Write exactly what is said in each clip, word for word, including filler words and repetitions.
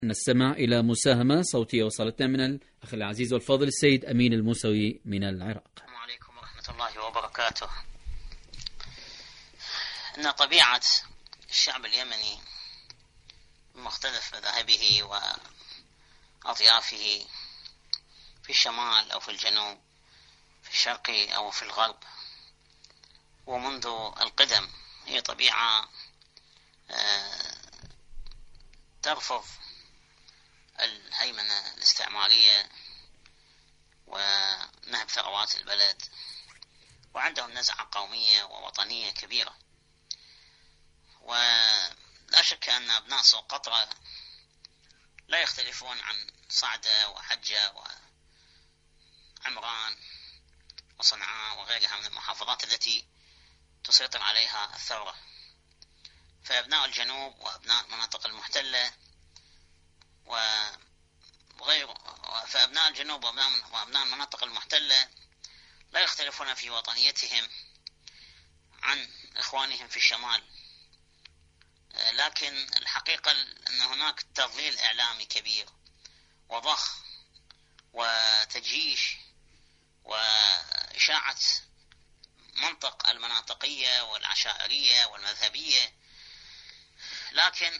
نستمع إلى مساهمة صوتية وصلتنا من الأخ العزيز والفاضل السيد أمين الموسوي من العراق. السلام عليكم ورحمة الله وبركاته. إن طبيعة الشعب اليمني بمختلف مذاهبه وأطيافه في الشمال أو في الجنوب، في الشرق أو في الغرب، ومنذ القدم هي طبيعة ترفض الهيمنة الاستعمارية ونهب ثروات البلد، وعندهم نزعة قومية ووطنية كبيرة. ولا شك أن أبناء سوق قطرة لا يختلفون عن صعدة وحجة وعمران وصنعاء وغيرها من المحافظات التي تسيطر عليها الثورة. فأبناء الجنوب وأبناء المناطق المحتلة وغير فأبناء الجنوب وأبناء المناطق المحتلة لا يختلفون في وطنيتهم عن إخوانهم في الشمال، لكن الحقيقة أن هناك تضليل إعلامي كبير وضخ وتجيش وإشاعة منطق المناطقية والعشائرية والمذهبية. لكن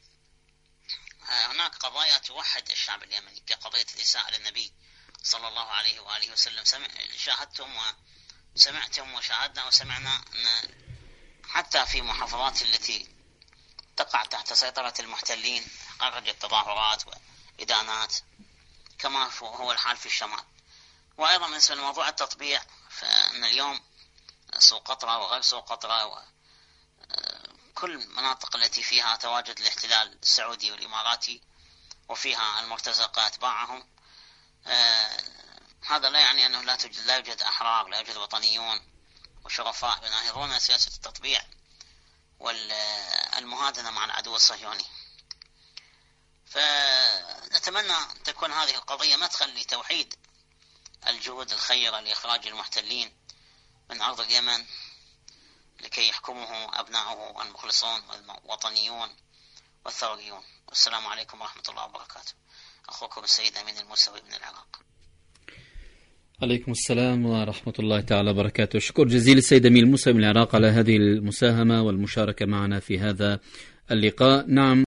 هناك قضايا توحد الشعب اليمني كقضية الإساءة للنبي صلى الله عليه وآله وسلم. شاهدتم وسمعتم وشاهدنا وسمعنا أن حتى في محافظات التي تقع تحت سيطرة المحتلين خرجت تظاهرات وإدانات، كما هو الحال في الشمال. وأيضا بالنسبة لموضوع التطبيع، فإن اليوم سوق قطرة وغير سوق قطرة وكل المناطق التي فيها تواجد الاحتلال السعودي والإماراتي وفيها المرتزقة أتباعهم، هذا لا يعني أنه لا توجد لا يوجد أحرار، لا يوجد وطنيون وشرفاء يناهضون سياسة التطبيع والمهادنة مع العدو الصهيوني. فنتمنى أن تكون هذه القضية مدخل لتوحيد الجهود الخيرة لإخراج المحتلين من أرض اليمن لكي يحكمه أبناؤه المخلصون والوطنيون والثوريون. والسلام عليكم ورحمة الله وبركاته. أخوكم السيد أمين الموسوي من العراق. عليكم السلام ورحمة الله تعالى وبركاته. شكر جزيل السيد أمين الموسوي من العراق على هذه المساهمة والمشاركة معنا في هذا اللقاء. نعم.